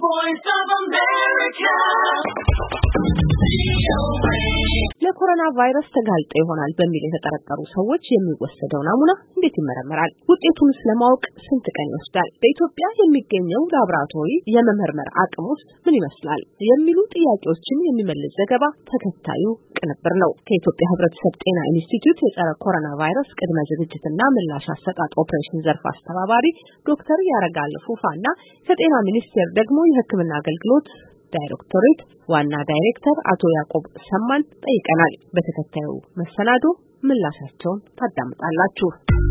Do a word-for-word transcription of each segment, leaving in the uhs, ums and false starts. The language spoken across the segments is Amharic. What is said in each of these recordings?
voice of America. ለኮሮና ቫይረስ ተጋልጠው ይሆናል በሚል የተጠረጠሩ ሰዎች የሚወሰደው ናሙና እንዴት ይመረመራል? ውጤቱን ስለማወቅ ስንት ቀን ይወስዳል? በኢትዮጵያ የሚገኘው ላብራቶሪ የመመርመር አቅም ውስጥ ምን ይመስላል? የሚሉ ጥያቄዎችን የሚመልስ ዘገባ ተከታዩ ቅንብር ነው። ከኢትዮጵያ ሕብረተሰብ ጤና ኢንስቲትዩት የጸረ ኮሮና ቫይረስ ቅድመ ዝግጅትና ምላሽ አሰጣጥ ኦፕሬሽን ዘርፍ አስተባባሪ ዶክተር ያረጋል ፉፋና ከጤና ሚኒስቴር ደግሞ የሕክምና አገልግሎት ዳይሬክቶሬት ዋና ዳይሬክተር አቶ ያዕቆብ ሰማን ጠይቀናል። በተከታዩ መሰናዶ ምላሻቸውን ታዳምጣላችሁ።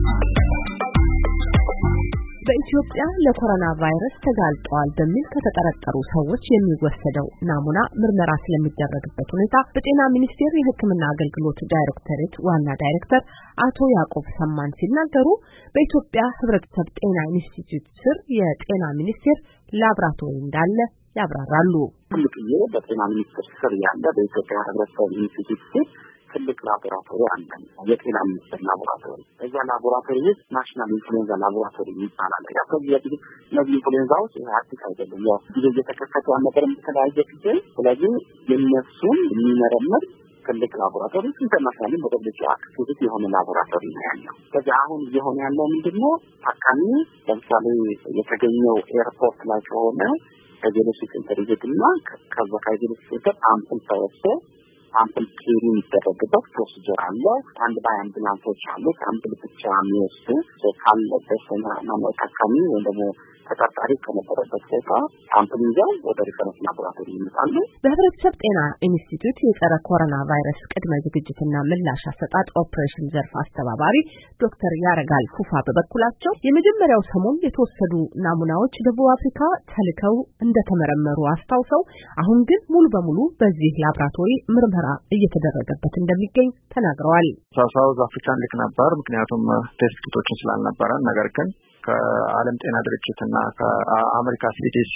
በኢትዮጵያ ለኮሮና ቫይረስ ተጋልጠዋል በሚል ከተጠረጠሩ ሰዎች የሚወሰደው ናሙና ምርመራ ስለሚደረግበት ሁኔታ በጤና ሚኒስቴር የሕክምና አገልግሎት ዳይሬክቶሬት ዋና ዳይሬክተር አቶ ያዕቆብ ሰማን ሲናገሩ በኢትዮጵያ ሕብረተሰብ ጤና ኢንስቲትዩት ስር የጤና ሚኒስቴር ላብራቶሪ እንዳለ ያብራራሉ። ትልቅዬ በጤና ሚኒስቴር ስር ያለ በኢትዮጵያ ሕብረተሰብ ኢንስቲትዩት ስር ትልቅ ላቦራቶሪ አለ። የጤና ሚኒስቴር ላቦራቶሪ እዛ ላቦራቶሪ ውስጥ ናሽናል ኢንፍሉዌንዛ ላቦራቶሪ ይባላል። ያው ከዚህ በፊት እነዚህ ኢንፍሉዌንዛዎች አዲስ አይደለም። ያው ጊዜ እየተከሰተ ነገር የተለያየ ጊዜ ስለዚህ የነሱን የሚመረምር ትልቅ ላቦራቶሪ ኢንተርናሽናል በደብሊው አክቲቪቲ የሆነ ላቦራቶሪ ነው ያለው። ከዚህ አሁን እየሆነ ያለው ምንድነው? ታካሚ ለምሳሌ የተገኘው ኤርፖርት ላይ ከሆነ ከጀለሲ ኢንተርቪውና ከዛ ከጀለሲ ኢንተር አምፕል ተወስዶ አምፕል ኬሪ የሚደረግበት ፕሮሲጀር አለ። አንድ ባይ አምቡላንሶች አሉ። አምፕል ብቻ የሚወስዱ ካለበት ነው ታካሚ ወይ ደግሞ ተቀጣሪ ከነበረበት ቦታ አምፕል ይዘው ወደ ሪፈረንስ ላቦራቶሪ ይመጣሉ። በሕብረተሰብ ጤና ኢንስቲትዩት የጸረ ኮሮና ቫይረስ ቅድመ ዝግጅትና ምላሽ አሰጣጥ ኦፕሬሽን ዘርፍ አስተባባሪ ዶክተር ያረጋል ፉፋ በበኩላቸው የመጀመሪያው ሰሞን የተወሰዱ ናሙናዎች ደቡብ አፍሪካ ተልከው እንደተመረመሩ አስታውሰው አሁን ግን ሙሉ በሙሉ በዚህ ላቦራቶሪ ምርመራ እየተደረገበት እንደሚገኝ ተናግረዋል። ሳውዝ አፍሪካን ልክ ነበር ምክንያቱም ቴስት ኪቶችን ስላልነበረ ነገር ግን ከዓለም ጤና ድርጅት እና ከአሜሪካ ሲዲሲ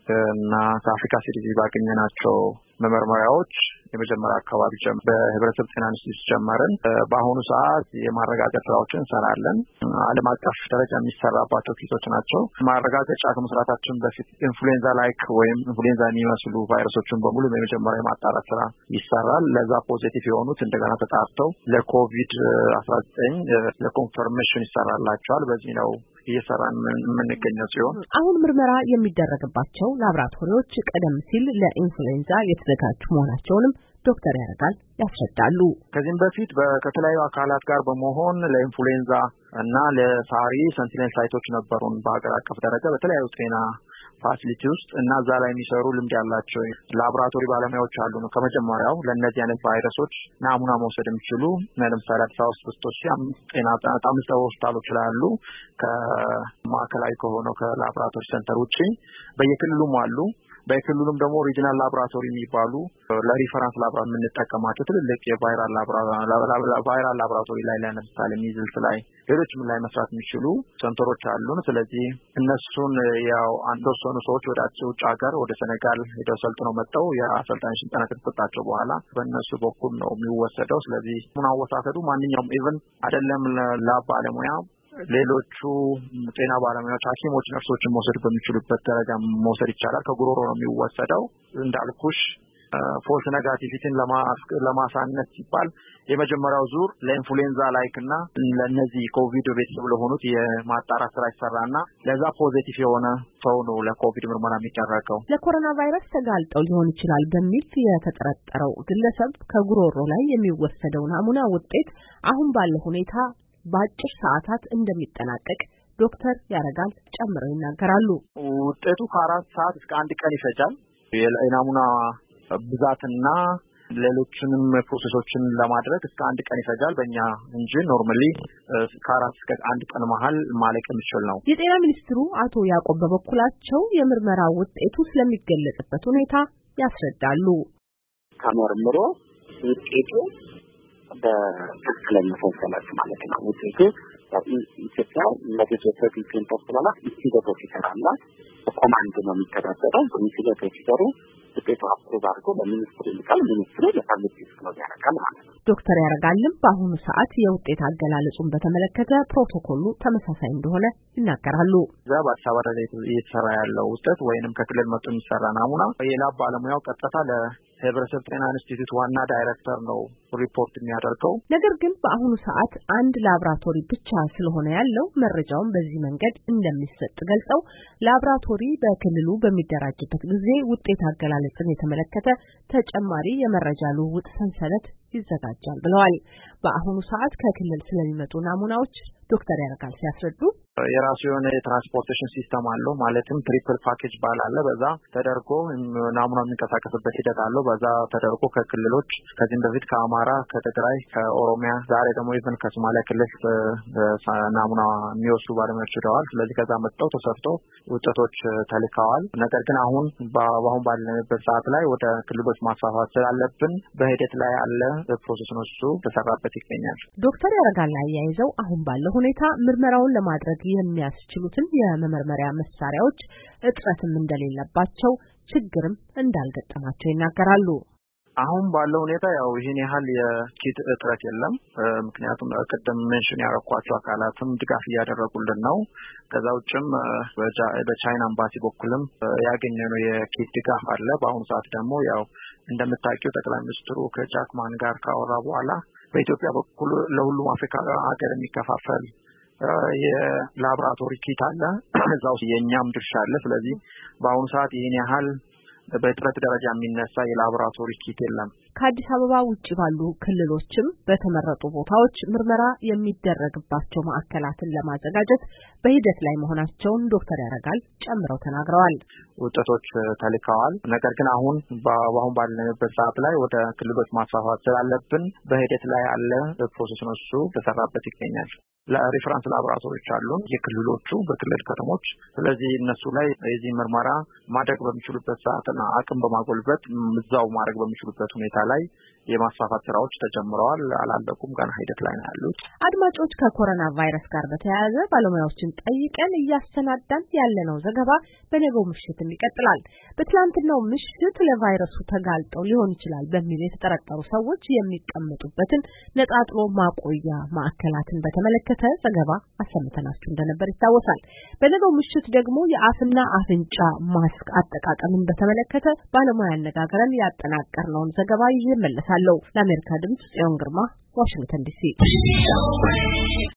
እና ከአፍሪካ ሲዲሲ ባገኘናቸው መመርመሪያዎች የመጀመሪያ አካባቢ በህብረተሰብ ጤና ኢንስቲትዩት ጀመርን። በአሁኑ ሰዓት የማረጋገጫ ስራዎችን እንሰራለን። ዓለም አቀፍ ደረጃ የሚሰራባቸው ኪቶች ናቸው። ማረጋገጫ ከመስራታችን በፊት ኢንፍሉዌንዛ ላይክ ወይም ኢንፍሉዌንዛ የሚመስሉ ቫይረሶችን በሙሉ በመጀመሪያ የማጣራት ስራ ይሰራል። ለዛ ፖዚቲቭ የሆኑት እንደገና ተጣርተው ለኮቪድ አስራ ዘጠኝ ለኮንፈርሜሽን ይሰራላቸዋል። በዚህ ነው እየሰራን የምንገኘው ሲሆን አሁን ምርመራ የሚደረግባቸው ላቦራቶሪዎች ቀደም ሲል ለኢንፍሉዌንዛ የተዘጋጁ መሆናቸውንም ዶክተር ያረጋል ያስረዳሉ። ከዚህም በፊት ከተለያዩ አካላት ጋር በመሆን ለኢንፍሉዌንዛ እና ለሳሪ ሰንቲኔል ሳይቶች ነበሩን በአገር አቀፍ ደረጃ በተለያዩ ጤና ፋሲሊቲ ውስጥ እና እዛ ላይ የሚሰሩ ልምድ ያላቸው ላቦራቶሪ ባለሙያዎች አሉ ነው። ከመጀመሪያው ለእነዚህ አይነት ቫይረሶች ናሙና መውሰድ የሚችሉ ለምሳሌ አዲስ አበባ ውስጥ ጤና አምስት ሆስፒታሎች ስላሉ ከማዕከላዊ ከሆነው ከላቦራቶሪ ሴንተር ውጪ በየክልሉም አሉ። በክልሉም ደግሞ ሪጂናል ላቦራቶሪ የሚባሉ ለሪፈረንስ ላቦራቶሪ የምንጠቀማቸው ትልልቅ የቫይራል ቫይራል ላቦራቶሪ ላይ ለምሳሌ ሚዝልስ ላይ ሌሎችም ላይ መስራት የሚችሉ ሴንተሮች አሉን። ስለዚህ እነሱን ያው አንደርሶኑ ሰዎች ወደ ውጭ ሀገር ወደ ሴኔጋል ሄደው ሰልጥነው መጥተው የአሰልጣኝ ስልጠና ከተሰጣቸው በኋላ በእነሱ በኩል ነው የሚወሰደው። ስለዚህ ምን አወሳሰዱ ማንኛውም ኢቨን አይደለም ላብ ባለሙያ ሌሎቹ ጤና ባለሙያዎች ሐኪሞች ነርሶችን መውሰድ በሚችሉበት ደረጃ መውሰድ ይቻላል። ከጉሮሮ ነው የሚወሰደው። እንዳልኩሽ ፎልስ ኔጋቲቪቲን ለማሳነስ ሲባል የመጀመሪያው ዙር ለኢንፍሉዌንዛ ላይክና ለነዚህ ኮቪድ ቤተሰብ ለሆኑት የማጣራት ስራ ይሰራና ለዛ ፖዚቲቭ የሆነ ሰው ነው ለኮቪድ ምርመራ የሚደረገው። ለኮሮና ቫይረስ ተጋልጠው ሊሆን ይችላል በሚል የተጠረጠረው ግለሰብ ከጉሮሮ ላይ የሚወሰደው ናሙና ውጤት አሁን ባለው ሁኔታ በአጭር ሰዓታት እንደሚጠናቀቅ ዶክተር ያረጋል ጨምረው ይናገራሉ። ውጤቱ ከአራት ሰዓት እስከ አንድ ቀን ይፈጃል። የናሙና ብዛትና ሌሎችንም ፕሮሰሶችን ለማድረግ እስከ አንድ ቀን ይፈጃል በእኛ እንጂ ኖርማሊ ከአራት እስከ አንድ ቀን መሀል ማለቅ የሚችል ነው። የጤና ሚኒስትሩ አቶ ያዕቆብ በበኩላቸው የምርመራ ውጤቱ ስለሚገለጽበት ሁኔታ ያስረዳሉ። ከመርምሮ ውጤቱ በትክክለኛ ሰንሰለት ማለት ነው። ውጤቱ ኢትዮጵያ ለዲጂታል ሴንተር ስለላ ኢንስቲትዩት ይሰራል። በኮማንድ ነው የሚተዳደረው። ኢንስቲትዩት ሲሰሩ ውጤቱ አፕሩቭ አድርጎ ለሚኒስትሩ ይልካል። ሚኒስትሩ ለፓብሊክ ዲስክሎዝ ያደርጋል ማለት ነው። ዶክተር ያረጋልም በአሁኑ ሰዓት የውጤት አገላለጹን በተመለከተ ፕሮቶኮሉ ተመሳሳይ እንደሆነ ይናገራሉ። እዛ በአዲስ አበባ ደረጃ እየተሰራ ያለው ውጤት ወይንም ከክልል መጥቶ የሚሰራ ናሙና የላብ ባለሙያው ቀጥታ ለህብረተሰብ ጤና ኢንስቲትዩት ዋና ዳይሬክተር ነው ሪፖርት የሚያደርገው። ነገር ግን በአሁኑ ሰዓት አንድ ላብራቶሪ ብቻ ስለሆነ ያለው መረጃውን በዚህ መንገድ እንደሚሰጥ ገልጸው ላብራቶሪ በክልሉ በሚደራጅበት ጊዜ ውጤት አገላለጽን የተመለከተ ተጨማሪ የመረጃ ልውውጥ ሰንሰለት ይዘጋጃል ብለዋል። በአሁኑ ሰዓት ከክልል ስለሚመጡ ናሙናዎች ዶክተር ያረጋል ሲያስረዱ የራሱ የሆነ የትራንስፖርቴሽን ሲስተም አለው። ማለትም ትሪፕል ፓኬጅ ባል አለ። በዛ ተደርጎ ናሙና የሚንቀሳቀስበት ሂደት አለው። በዛ ተደርጎ ከክልሎች ከዚህም በፊት ከአማራ፣ ከትግራይ፣ ከኦሮሚያ ዛሬ ደግሞ ኢቭን ከሶማሊያ ክልል ናሙና የሚወስዱ ባለሙያዎች ሄደዋል። ስለዚህ ከዛ መጥተው ተሰርቶ ውጤቶች ተልከዋል። ነገር ግን አሁን በአሁን ባለንበት ሰዓት ላይ ወደ ክልሎች ማስፋፋት ስላለብን በሂደት ላይ ያለ ፕሮሰስ ነው፣ እሱ ተሰራበት ይገኛል። ዶክተር ያረጋል አያይዘው አሁን ባለው ሁኔታ ምርመራውን ለማድረግ የሚያስችሉትን የመመርመሪያ መሳሪያዎች እጥረትም እንደሌለባቸው ችግርም እንዳልገጠማቸው ይናገራሉ። አሁን ባለው ሁኔታ ያው ይሄን ያህል የኪት እጥረት የለም። ምክንያቱም ቅድም ሜንሽን ያረኳቸው አካላትም ድጋፍ እያደረጉልን ነው። ከዛ ውጭም በቻይና ኤምባሲ በኩልም ያገኘነው የኪት ድጋፍ አለ። በአሁኑ ሰዓት ደግሞ ያው እንደምታውቂው ጠቅላይ ሚኒስትሩ ከጃክማን ጋር ካወራ በኋላ በኢትዮጵያ በኩል ለሁሉም አፍሪካ ሀገር የሚከፋፈል የላብራቶሪ ኪት አለ። እዛው የኛም ድርሻ አለ። ስለዚህ በአሁኑ ሰዓት ይሄን ያህል በጥረት ደረጃ የሚነሳ የላብራቶሪ ኪት የለም። ከአዲስ አበባ ውጪ ባሉ ክልሎችም በተመረጡ ቦታዎች ምርመራ የሚደረግባቸው ማዕከላትን ለማዘጋጀት በሂደት ላይ መሆናቸውን ዶክተር ያረጋል ጨምረው ተናግረዋል። ውጤቶች ተልከዋል። ነገር ግን አሁን በአሁን ባለንበት ሰዓት ላይ ወደ ክልሎች ማስፋፋት ስላለብን በሂደት ላይ ያለ ፕሮሰስ ነው፣ እሱ ተሰራበት ይገኛል። ለሪፈረንስ ላብራቶሪዎች አሉ የክልሎቹ በክልል ከተሞች። ስለዚህ እነሱ ላይ የዚህ ምርመራ ማድረግ በሚችሉበት ሰዓትና አቅም በማጎልበት እዛው ማድረግ በሚችሉበት ሁኔታ ላይ የማስፋፋት ስራዎች ተጀምረዋል። አላለቁም፣ ገና ሂደት ላይ ነው ያሉት። አድማጮች፣ ከኮሮና ቫይረስ ጋር በተያያዘ ባለሙያዎችን ጠይቀን እያሰናዳን ያለነው ዘገባ በነገው ምሽት ይቀጥላል። በትላንትናው ምሽት ለቫይረሱ ተጋልጠው ሊሆን ይችላል በሚል የተጠረጠሩ ሰዎች የሚቀመጡበትን ነጣጥሎ ማቆያ ማዕከላትን በተመለከተ ዘገባ አሰምተናችሁ እንደነበር ይታወሳል። በነገው ምሽት ደግሞ የአፍና አፍንጫ ማስክ አጠቃቀምን በተመለከተ ባለሙያ አነጋግረን ያጠናቀርነውን ዘገባ ይዤ እመለሳለሁ። ለአሜሪካ ድምጽ ጽዮን ግርማ፣ ዋሽንግተን ዲሲ።